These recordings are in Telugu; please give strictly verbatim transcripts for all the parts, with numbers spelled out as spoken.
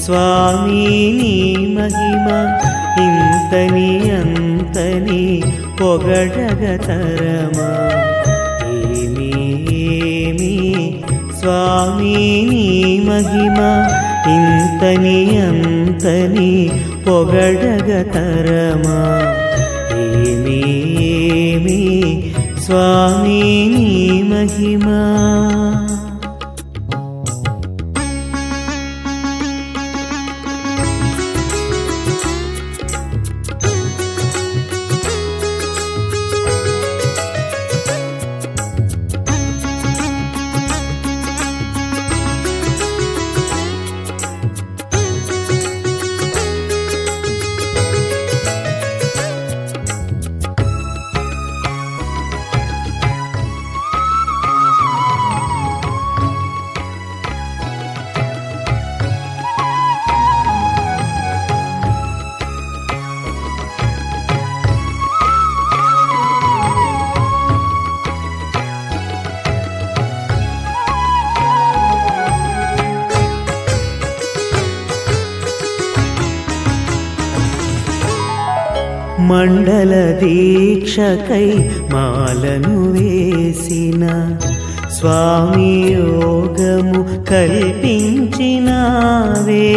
స్వామి నీ మహిమ ఇంతని అంతని పొగడగ తరమా ఏమి ఏమి స్వామి నీ మహిమ ఇంతని అంతని పొగడగ తరమా ఏమి ఏమి స్వామి నీ మహిమ మండల దీక్షకై మాలను వేసిన స్వామి యోగము కల్పించినావే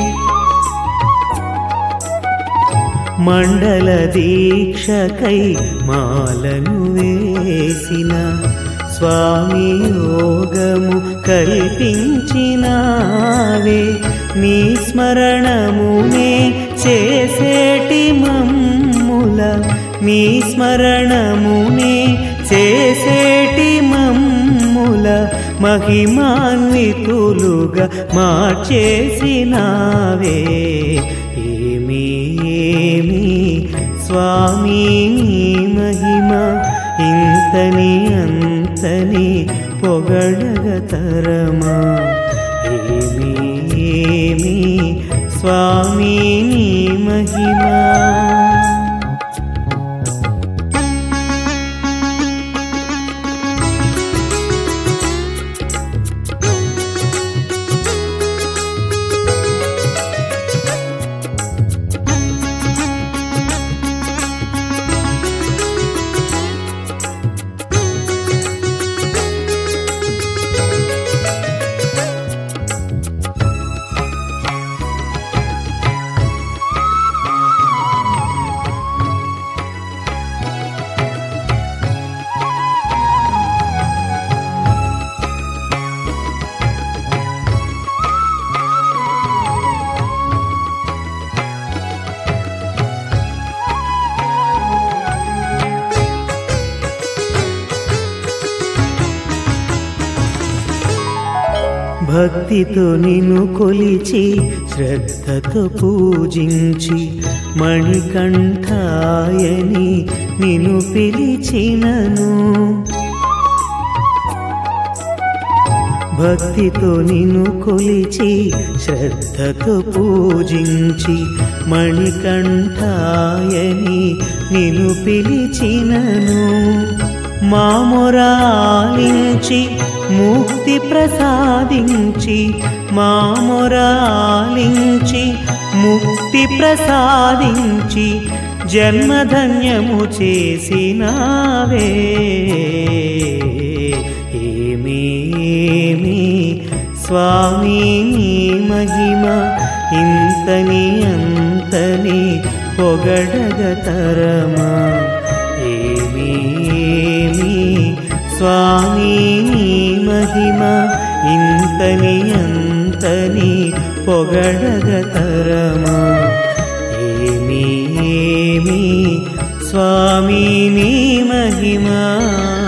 మండల దీక్షకై మాలను వేసిన స్వామి యోగము కల్పించినావే నీ స్మరణమునే చేసేటి మమ్ముల నీ స్మరణమునే చేసేటి మమ్ముల మహిమాన్వితులుగా మార్చేసినావే ఏమి ఏమి స్వామి నీ మహిమ ఇంతని అంతని పొగడగ తరమా ఏమి ఏమి స్వామి నీ మహిమ భక్తితో నిన్ను కొలిచి శ్రద్ధతో పూజించి మణికంఠాయని నిన్ను పిలిచినను భక్తితో నిన్ను కొలిచి శ్రద్ధతో పూజించి మణికంఠాయని నిన్ను పిలిచినను మామొరాలించి ముక్తి ప్రసాదించి మామొరాలించి ముక్తి ప్రసాదించి జన్మధన్యము చేసినావే ఏమి ఏమి స్వామి నీ మహిమ ఇంతని అంతని పొగడగ తరమా ఏమి ఏమి స్వామి నీ మహిమ ఇంతని అంతని పొగడగ తరమా ఏమి ఏమి స్వామి నీ మహిమ